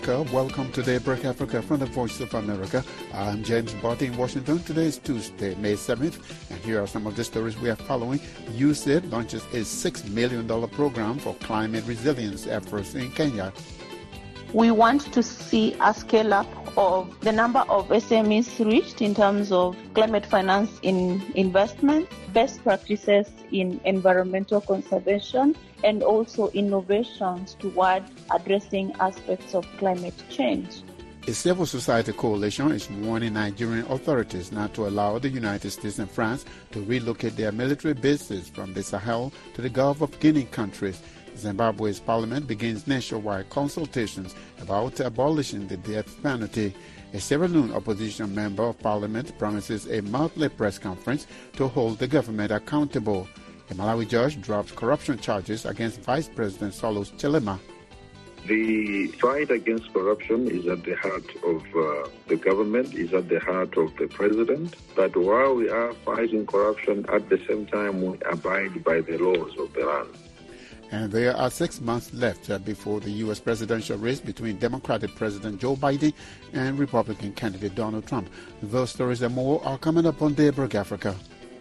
Africa. Welcome to Daybreak Africa from the Voice of America. I'm James Barty in Washington. Today is Tuesday, May 7th, and here are some of the stories we are following. USAID launches a $6 million program for climate resilience efforts in Kenya. We want to see a scale-up of the number of SMEs reached in terms of climate finance in investment, best practices in environmental conservation, and also innovations toward addressing aspects of climate change. A civil society coalition is warning Nigerian authorities not to allow the United States and France to relocate their military bases from the Sahel to the Gulf of Guinea countries. Zimbabwe's parliament begins nationwide consultations about abolishing the death penalty. A Sierra Leone opposition member of parliament promises a monthly press conference to hold the government accountable. A Malawi judge drops corruption charges against Vice President Saulos Chilima. The fight against corruption is at the heart of the government, is at the heart of the president. But while we are fighting corruption, at the same time we abide by the laws of the land. And there are 6 months left before the U.S. presidential race between Democratic President Joe Biden and Republican candidate Donald Trump. Those stories and more are coming up on Daybreak Africa.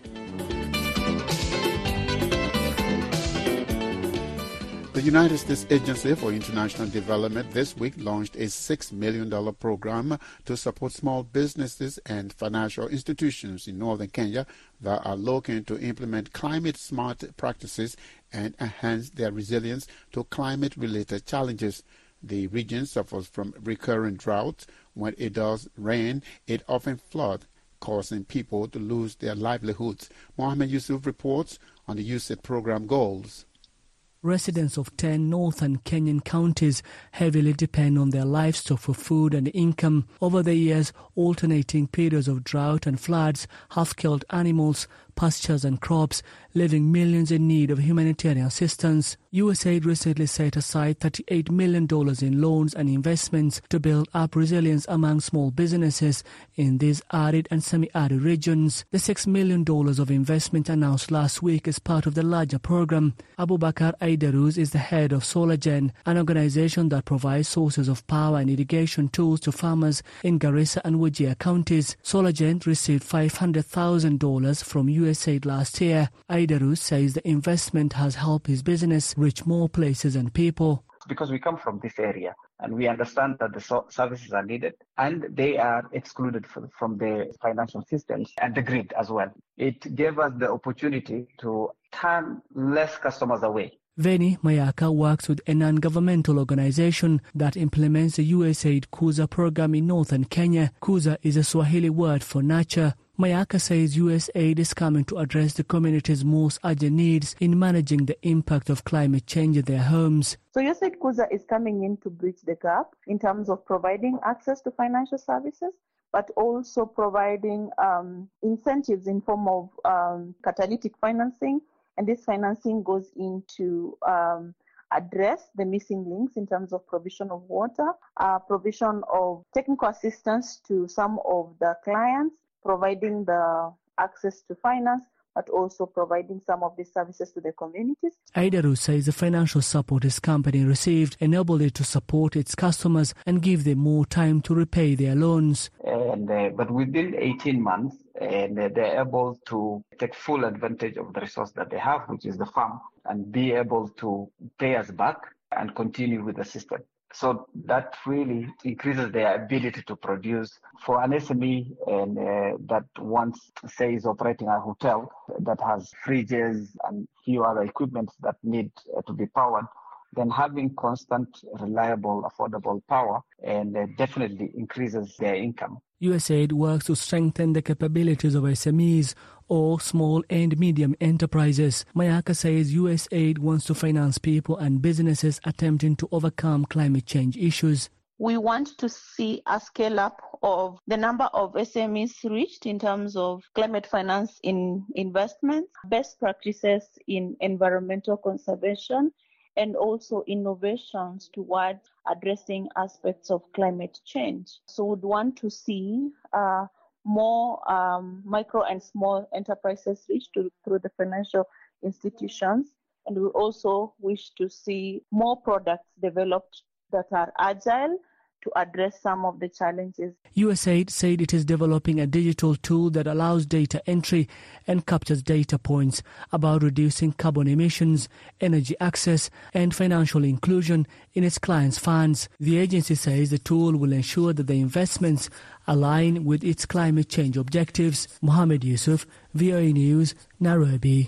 The United States Agency for International Development this week launched a $6 million program to support small businesses and financial institutions in northern Kenya that are looking to implement climate-smart practices and enhance their resilience to climate-related challenges. The region suffers from recurrent drought. When it does rain, it often floods, causing people to lose their livelihoods. Mohammed Yusuf reports on the USAID program goals. Residents of 10 northern Kenyan counties heavily depend on their livestock for food and income. Over the years, alternating periods of drought and floods have killed animals, pastures and crops, leaving millions in need of humanitarian assistance. USAID recently set aside $38 million in loans and investments to build up resilience among small businesses in these arid and semi-arid regions. The $6 million of investment announced last week is part of the larger program. Abubakar Aidarus is the head of Solagen, an organization that provides sources of power and irrigation tools to farmers in Garissa and Wajir counties. Solagen received $500,000 from USAID last year. Aidarus says the investment has helped his business reach more places and people. Because we come from this area and we understand that the services are needed and they are excluded from the financial systems and the grid as well. It gave us the opportunity to turn less customers away. Veni Mayaka works with a non-governmental organization that implements the USAID Kuza program in northern Kenya. Kuza is a Swahili word for nurture. Mayaka says USAID is coming to address the community's most urgent needs in managing the impact of climate change in their homes. So USAID Kuza is coming in to bridge the gap in terms of providing access to financial services, but also providing incentives in form of catalytic financing. And this financing goes into address the missing links in terms of provision of water, provision of technical assistance to some of the clients, providing the access to finance, but also providing some of these services to the communities. Aidarus says the financial support his company received enabled it to support its customers and give them more time to repay their loans. But within 18 months, they're able to take full advantage of the resource that they have, which is the farm, and be able to pay us back and continue with the system. So that really increases their ability to produce. For an SME that once, say, is operating a hotel that has fridges and few other equipment that need to be powered, then having constant, reliable, affordable power definitely increases their income. USAID works to strengthen the capabilities of SMEs or small and medium enterprises. Mayaka says USAID wants to finance people and businesses attempting to overcome climate change issues. We want to see a scale-up of the number of SMEs reached in terms of climate finance in investments, best practices in environmental conservation, and also innovations towards addressing aspects of climate change. So we'd want to see more micro and small enterprises reached through the financial institutions. And we also wish to see more products developed that are agile to address some of the challenges. USAID said it is developing a digital tool that allows data entry and captures data points about reducing carbon emissions, energy access, and financial inclusion in its clients' funds. The agency says the tool will ensure that the investments align with its climate change objectives. Mohammed Yusuf, VOA News, Nairobi.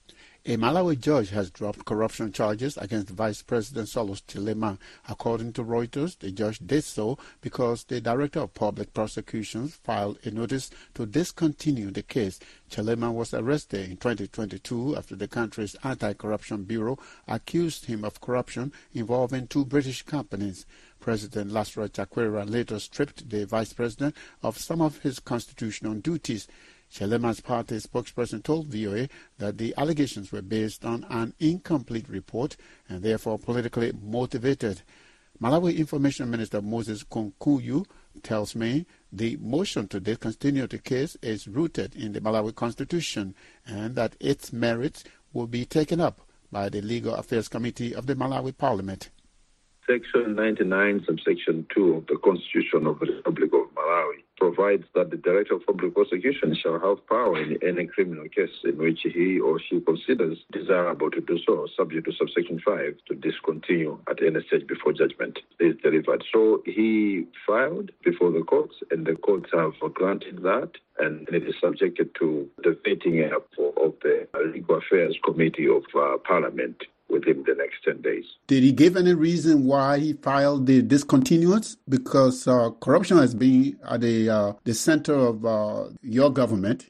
A Malawi judge has dropped corruption charges against Vice President Saulos Chilema. According to Reuters, the judge did so because the Director of Public Prosecutions filed a notice to discontinue the case. Chilema was arrested in 2022 after the country's Anti-Corruption Bureau accused him of corruption involving two British companies. President Lasra Chakwera later stripped the vice president of some of his constitutional duties. Chilema's party spokesperson told VOA that the allegations were based on an incomplete report and therefore politically motivated. Malawi Information Minister Moses Konkuyu tells me the motion to discontinue the case is rooted in the Malawi Constitution and that its merits will be taken up by the Legal Affairs Committee of the Malawi Parliament. Section 99, subsection 2 of the Constitution of the Republic of Malawi provides that the Director of Public Prosecution shall have power in any criminal case in which he or she considers desirable to do so, subject to subsection 5, to discontinue at any stage before judgment is delivered. So he filed before the courts, and the courts have granted that, and it is subjected to the vetting of the Legal Affairs Committee of Parliament within the next 10 days. Did he give any reason why he filed the discontinuance? Because corruption has been at the center of your government.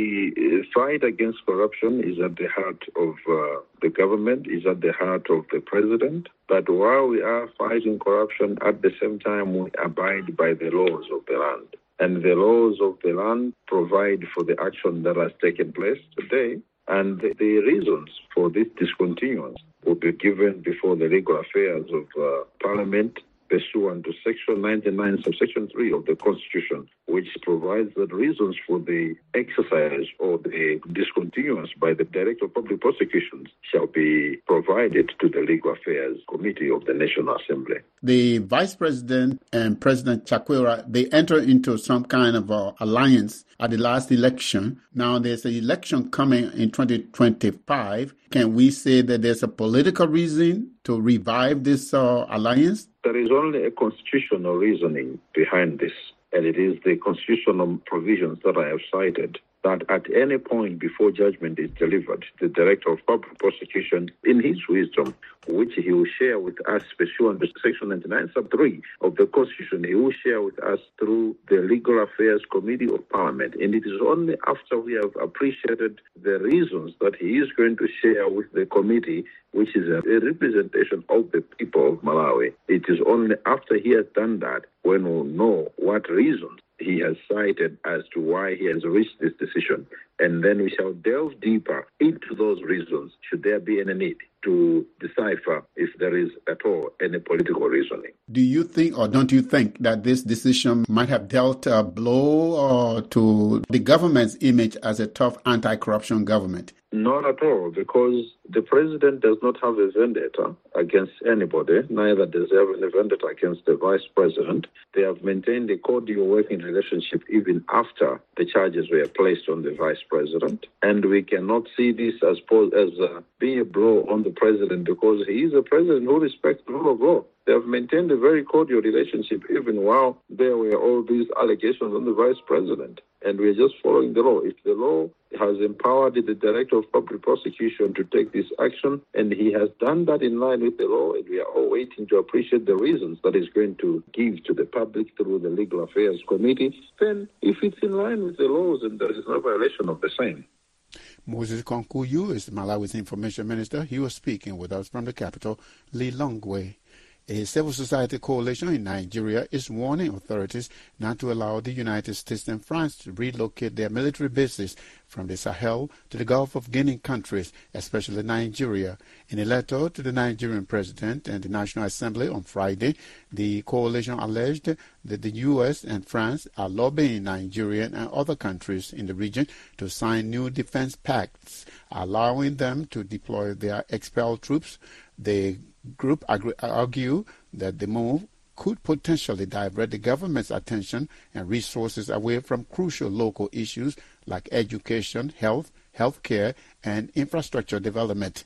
The fight against corruption is at the heart of the government, is at the heart of the president. But while we are fighting corruption, at the same time we abide by the laws of the land. And the laws of the land provide for the action that has taken place today. And the reasons for this discontinuance will be given before the Legal Affairs of Parliament pursuant to Section 99, subsection 3 of the Constitution, which provides the reasons for the exercise or the discontinuance by the Director of Public Prosecutions shall be provided to the Legal Affairs Committee of the National Assembly. The Vice President and President Chakwera, they entered into some kind of alliance at the last election. Now there's an election coming in 2025. Can we say that there's a political reason to revive this alliance? There is only a constitutional reasoning behind this, and it is the constitutional provisions that I have cited, that at any point before judgment is delivered, the Director of Public Prosecution, in his wisdom, which he will share with us pursuant to Section 99, sub 3 of the Constitution, he will share with us through the Legal Affairs Committee of Parliament. And it is only after we have appreciated the reasons that he is going to share with the committee, which is a representation of the people of Malawi. It is only after he has done that when we'll know what reasons he has cited as to why he has reached this decision. And then we shall delve deeper into those reasons, should there be any need to decipher if there is at all any political reasoning. Do you think, or don't you think, that this decision might have dealt a blow to the government's image as a tough anti-corruption government? Not at all, because the president does not have a vendetta against anybody, neither does he have a vendetta against the vice president. They have maintained a cordial working relationship even after the charges were placed on the vice president. And we cannot see this as being a blow on the president, because he is a president who respects the rule of law. They have maintained a very cordial relationship even while there were all these allegations on the vice president. And we are just following the law. If the law has empowered the Director of Public Prosecution to take this action, and he has done that in line with the law, and we are all waiting to appreciate the reasons that he's going to give to the public through the Legal Affairs Committee, then if it's in line with the laws and there is no violation of the same. Moses Konkuyu is Malawi's Information Minister. He was speaking with us from the capital, Lilongwe. A civil society coalition in Nigeria is warning authorities not to allow the United States and France to relocate their military bases from the Sahel to the Gulf of Guinea countries, especially Nigeria. In a letter to the Nigerian president and the National Assembly on Friday, the coalition alleged that the U.S. and France are lobbying Nigeria and other countries in the region to sign new defense pacts, allowing them to deploy their expelled troops. The group argue that the move could potentially divert the government's attention and resources away from crucial local issues like education, healthcare, and infrastructure development.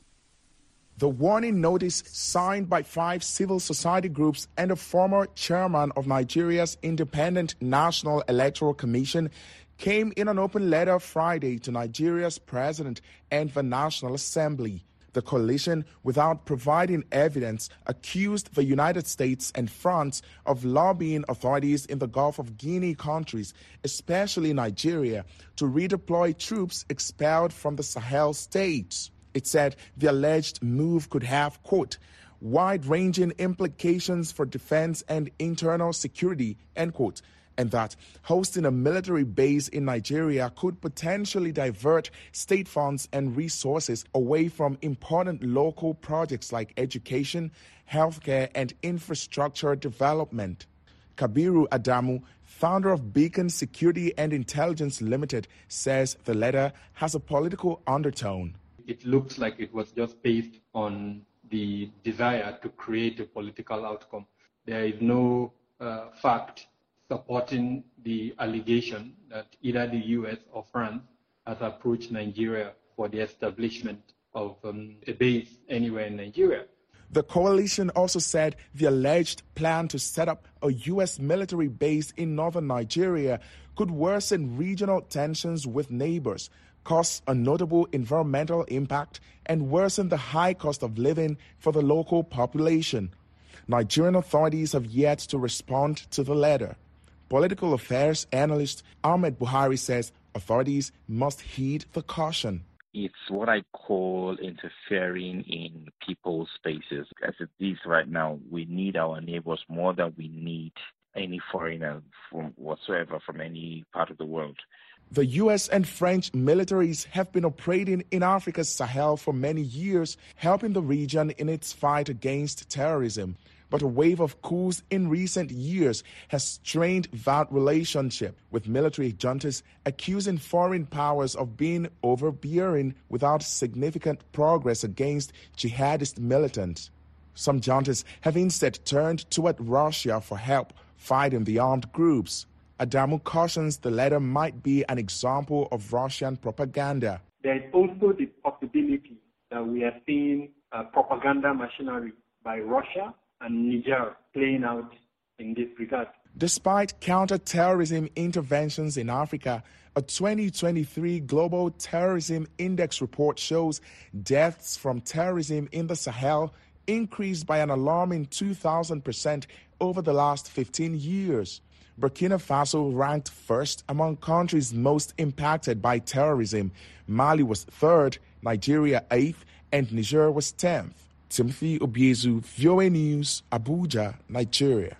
The warning notice, signed by 5 civil society groups and a former chairman of Nigeria's Independent National Electoral Commission, came in an open letter Friday to Nigeria's president and the National Assembly. The coalition, without providing evidence, accused the United States and France of lobbying authorities in the Gulf of Guinea countries, especially Nigeria, to redeploy troops expelled from the Sahel states. It said the alleged move could have, quote, wide-ranging implications for defense and internal security, end quote, and that hosting a military base in Nigeria could potentially divert state funds and resources away from important local projects like education, healthcare, and infrastructure development. Kabiru Adamu, founder of Beacon Security and Intelligence Limited, says the letter has a political undertone. It looks like it was just based on the desire to create a political outcome. There is no fact supporting the allegation that either the US or France has approached Nigeria for the establishment of a base anywhere in Nigeria. The coalition also said the alleged plan to set up a U.S. military base in northern Nigeria could worsen regional tensions with neighbors, cause a notable environmental impact, and worsen the high cost of living for the local population. Nigerian authorities have yet to respond to the letter. Political affairs analyst Ahmed Buhari says authorities must heed the caution. It's what I call interfering in people's spaces. As it is right now, we need our neighbors more than we need any foreigner from whatsoever from any part of the world. The U.S. and French militaries have been operating in Africa's Sahel for many years, helping the region in its fight against terrorism. But a wave of coups in recent years has strained that relationship, with military juntas accusing foreign powers of being overbearing without significant progress against jihadist militants. Some juntas have instead turned toward Russia for help fighting the armed groups. Adamu cautions the letter might be an example of Russian propaganda. There is also the possibility that we are seeing propaganda machinery by Russia and Niger playing out in this regard. Despite counter-terrorism interventions in Africa, a 2023 Global Terrorism Index report shows deaths from terrorism in the Sahel increased by an alarming 2,000% over the last 15 years. Burkina Faso ranked first among countries most impacted by terrorism. Mali was third, Nigeria 8th, and Niger was 10th. Timothy Obiezu, VOA News, Abuja, Nigeria.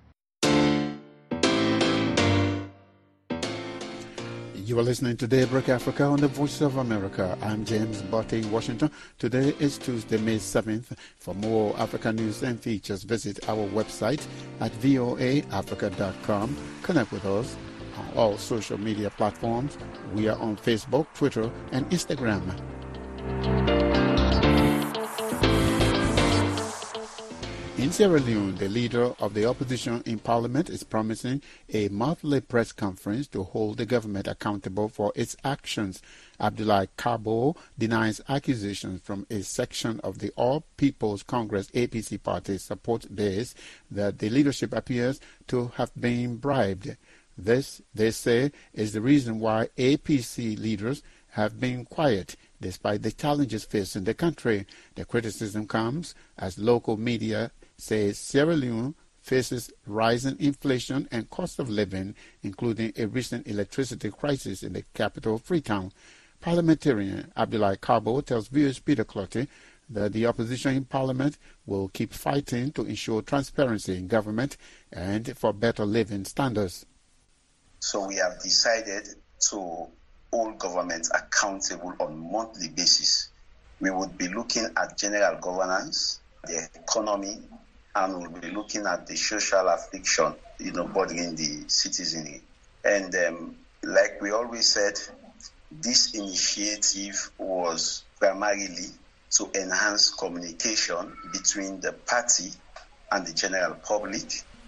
You are listening to Daybreak Africa on the Voice of America. I'm James Botte in Washington. Today is Tuesday, May 7th. For more African news and features, visit our website at voaafrica.com. Connect with us on all social media platforms. We are on Facebook, Twitter, and Instagram. In Sierra Leone, the leader of the opposition in parliament is promising a monthly press conference to hold the government accountable for its actions. Abdoulaye Kabo denies accusations from a section of the All People's Congress APC party support base that the leadership appears to have been bribed. This, they say, is the reason why APC leaders have been quiet despite the challenges facing the country. The criticism comes as local media says Sierra Leone faces rising inflation and cost of living, including a recent electricity crisis in the capital, Freetown. Parliamentarian Abdoulaye Kabo tells viewers Peter Clottey that the opposition in Parliament will keep fighting to ensure transparency in government and for better living standards. So we have decided to hold government accountable on a monthly basis. We would be looking at general governance, the economy, and we'll be looking at the social affliction, bothering the citizenry. And like we always said, this initiative was primarily to enhance communication between the party and the general public,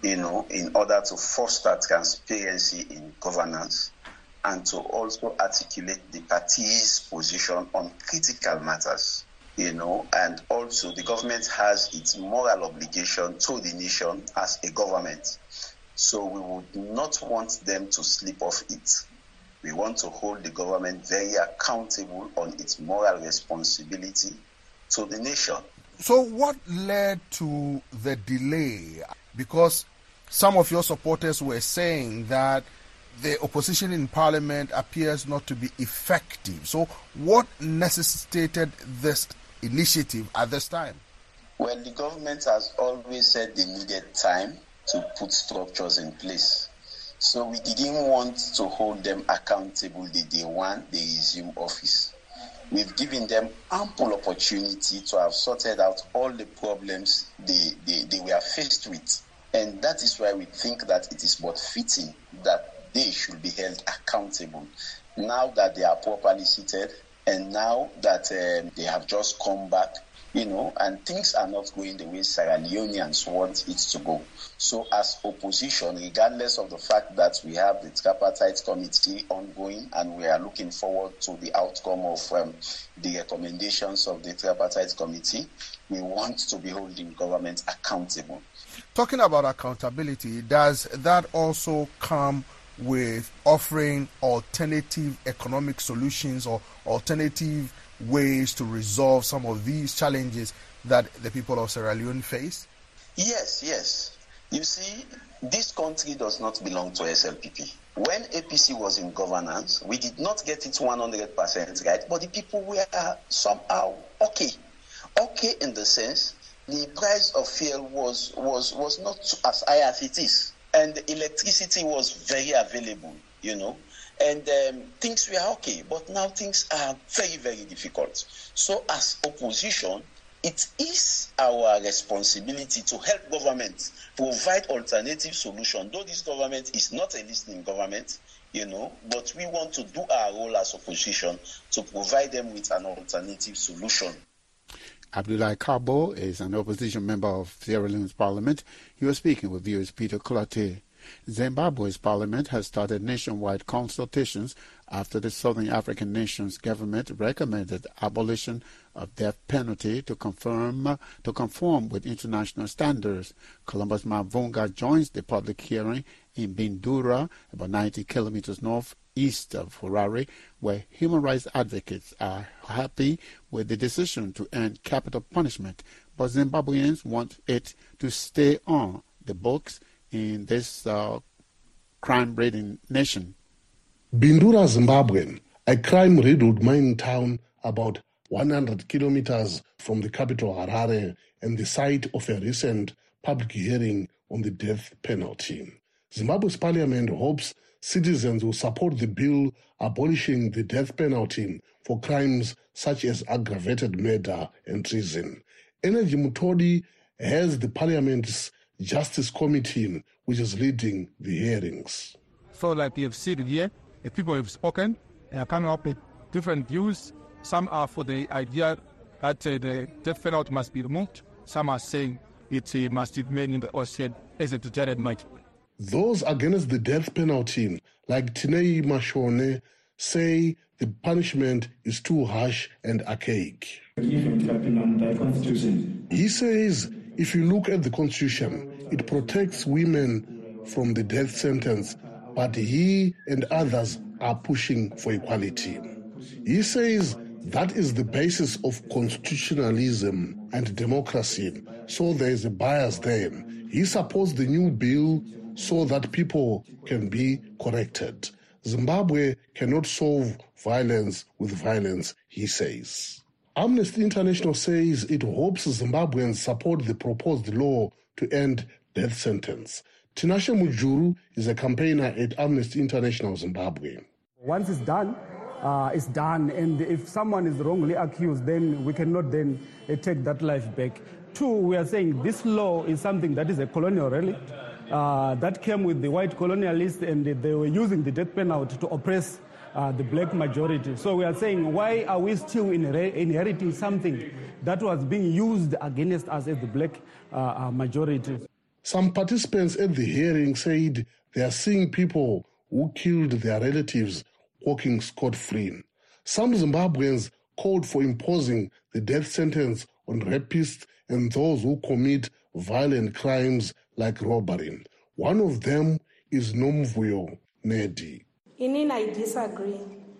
in order to foster transparency in governance and to also articulate the party's position on critical matters, and also the government has its moral obligation to the nation as a government. So we would not want them to slip off it. We want to hold the government very accountable on its moral responsibility to the nation. So what led to the delay? Because some of your supporters were saying that the opposition in parliament appears not to be effective. So what necessitated this initiative at this time? Well, the government has always said they needed time to put structures in place. So we didn't want to hold them accountable the day one they resume office. We've given them ample opportunity to have sorted out all the problems they were faced with. And that is why we think that it is but fitting that they should be held accountable. Now that they are properly seated and now that they have just come back, and things are not going the way Sierra Leoneans want it to go. So as opposition, regardless of the fact that we have the tripartite committee ongoing and we are looking forward to the outcome of the recommendations of the tripartite committee, we want to be holding government accountable. Talking about accountability, does that also come with offering alternative economic solutions or alternative ways to resolve some of these challenges that the people of Sierra Leone face? Yes. You see, this country does not belong to SLPP. When APC was in governance, we did not get it 100% right, but the people were somehow okay. Okay in the sense the price of fuel was not as high as it is, and the electricity was very available, and things were okay, but now things are very, very difficult. So as opposition, it is our responsibility to help government provide alternative solutions, though this government is not a listening government, but we want to do our role as opposition to provide them with an alternative solution. Abdullahi Cabo is an opposition member of Sierra Leone's parliament. He was speaking with viewers Peter Clotte. Zimbabwe's parliament has started nationwide consultations after the Southern African nation's government recommended abolition of death penalty to conform with international standards. Columbus Mavunga joins the public hearing in Bindura, about 90 kilometers northeast of Harare, where human rights advocates are happy with the decision to end capital punishment, but Zimbabweans want it to stay on the books in this crime-ridden nation. Bindura, Zimbabwe, a crime-riddled mining town about 100 kilometers from the capital Harare and the site of a recent public hearing on the death penalty. Zimbabwe's parliament hopes citizens will support the bill abolishing the death penalty for crimes such as aggravated murder and treason. Energy Mutodi has the parliament's Justice Committee, which is leading the hearings. So like we have seen here, the people have spoken, they are coming up with different views. Some are for the idea that the death penalty must be removed. Some are saying it must remain in the ocean as a deterrent measure. Those against the death penalty, like Tinei Mashone, say the punishment is too harsh and archaic. He says if you look at the Constitution, it protects women from the death sentence, but he and others are pushing for equality. He says that is the basis of constitutionalism and democracy, so there is a bias there. He supports the new bill so that people can be corrected. Zimbabwe cannot solve violence with violence, he says. Amnesty International says it hopes Zimbabweans support the proposed law to end death sentence. Tinashe Mujuru is a campaigner at Amnesty International Zimbabwe. Once it's done, and if someone is wrongly accused, then we cannot then take that life back. Two, we are saying this law is something that is a colonial relic that came with the white colonialists, and they were using the death penalty to oppress the black majority. So we are saying, why are we still inheriting something that was being used against us as the black majority? Some participants at the hearing said they are seeing people who killed their relatives walking scot-free. Some Zimbabweans called for imposing the death sentence on rapists and those who commit violent crimes like robbery. One of them is Nomvuyo Nedi. I disagree.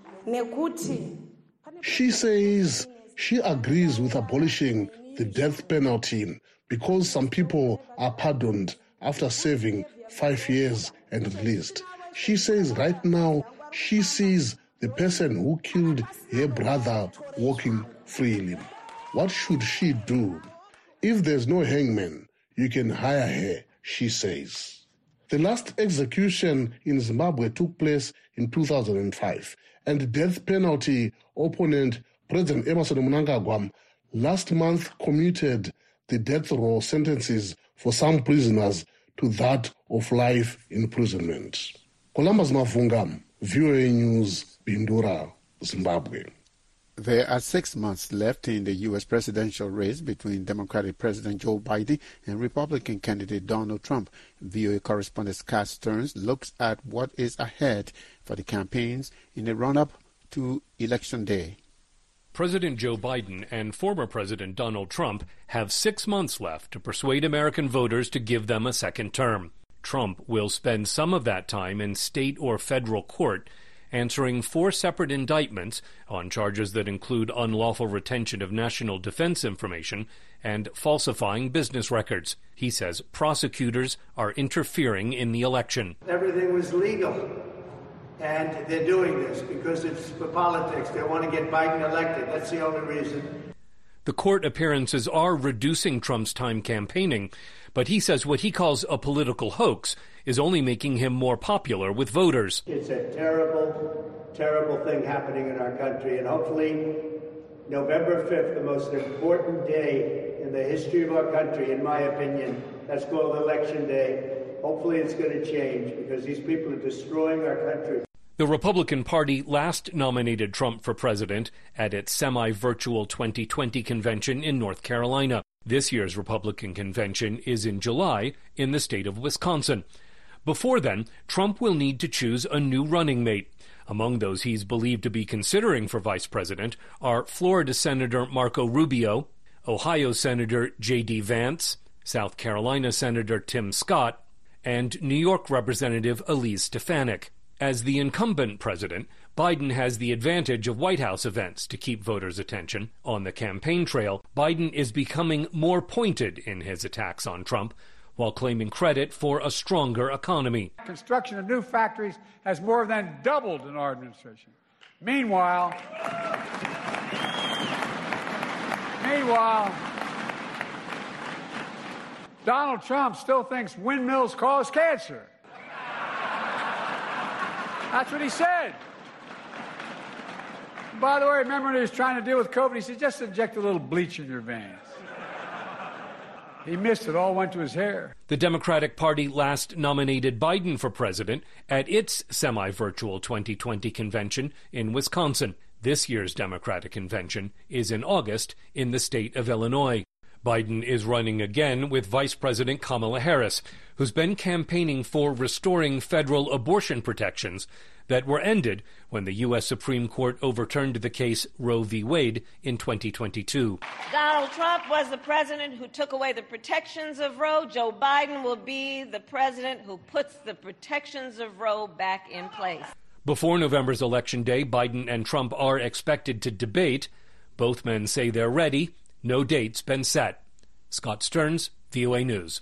She says she agrees with abolishing the death penalty because some people are pardoned after serving 5 years and released. She says right now she sees the person who killed her brother walking freely. What should she do? If there's no hangman, you can hire her, she says. The last execution in Zimbabwe took place in 2005, and death penalty opponent President Emmerson Mnangagwa last month commuted the death row sentences for some prisoners to that of life imprisonment. Columbus Mavunga, VOA News, Bindura, Zimbabwe. There are 6 months left in the U.S. presidential race between Democratic President Joe Biden and Republican candidate Donald Trump. VOA correspondent Scott Stearns looks at what is ahead for the campaigns in the run-up to Election Day. President Joe Biden and former President Donald Trump have 6 months left to persuade American voters to give them a second term. Trump will spend some of that time in state or federal court answering 4 separate indictments on charges that include unlawful retention of national defense information and falsifying business records. He says prosecutors are interfering in the election. Everything was legal, and they're doing this because it's for politics. They want to get Biden elected. That's the only reason. The court appearances are reducing Trump's time campaigning, but he says what he calls a political hoax is only making him more popular with voters. It's a terrible, terrible thing happening in our country, and hopefully November 5th, the most important day in the history of our country, in my opinion, that's called Election Day. Hopefully it's going to change because these people are destroying our country. The Republican Party last nominated Trump for president at its semi-virtual 2020 convention in North Carolina. This year's Republican convention is in July in the state of Wisconsin. Before then, Trump will need to choose a new running mate. Among those he's believed to be considering for vice president are Florida Senator Marco Rubio, Ohio Senator J.D. Vance, South Carolina Senator Tim Scott, and New York Representative Elise Stefanik. As the incumbent president, Biden has the advantage of White House events to keep voters' attention. On the campaign trail, Biden is becoming more pointed in his attacks on Trump, while claiming credit for a stronger economy. Construction of new factories has more than doubled in our administration. Meanwhile, Donald Trump still thinks windmills cause cancer. That's what he said. By the way, remember when he was trying to deal with COVID, he said, just inject a little bleach in your veins. He missed it. All went to his hair. The Democratic Party last nominated Biden for president at its semi-virtual 2020 convention in Wisconsin. This year's Democratic convention is in August in the state of Illinois. Biden is running again with Vice President Kamala Harris, who's been campaigning for restoring federal abortion protections that were ended when the U.S. Supreme Court overturned the case Roe v. Wade in 2022. Donald Trump was the president who took away the protections of Roe. Joe Biden will be the president who puts the protections of Roe back in place. Before November's election day, Biden and Trump are expected to debate. Both men say they're ready. No date's been set. Scott Stearns, VOA News.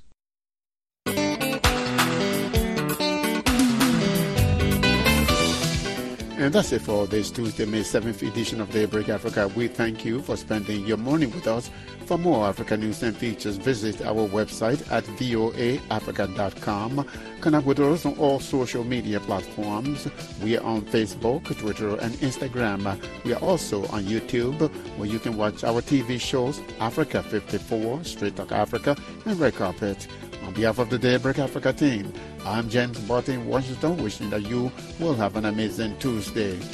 And that's it for this Tuesday, May 7th edition of Daybreak Africa. We thank you for spending your morning with us. For more Africa news and features, visit our website at voaafrica.com. Connect with us on all social media platforms. We are on Facebook, Twitter, and Instagram. We are also on YouTube, where you can watch our TV shows, Africa 54, Straight Talk Africa, and Red Carpet. On behalf of the Daybreak Africa team, I'm James Barton in Washington, wishing that you will have an amazing Tuesday.